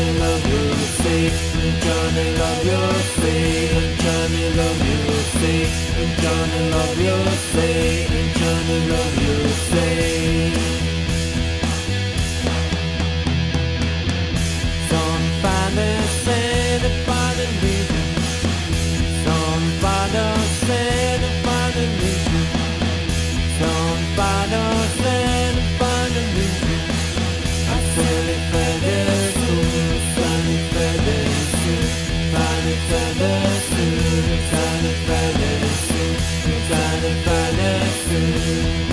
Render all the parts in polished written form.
Johnny love you, say, Johnny love you, say, Johnny love you, say, Johnny love you, say, Johnny love you, say. Somebody said about the leader. Somebody said about the leader. Somebody said about the leader. I said it better soon, said it better soon, said it better soon, said it better soon, said it better soon.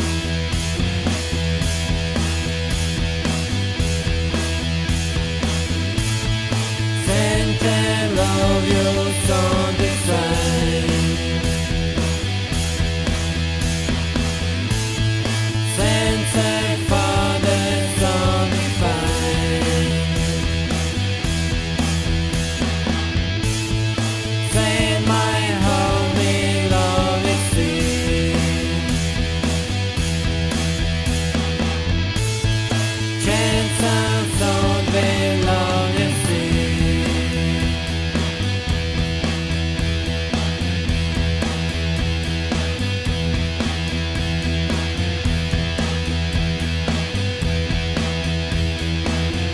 Santa love you so design. Santa Father so divine. Say my holy love is seen. Chance of so belong is seen.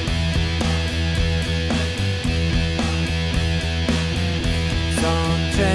Some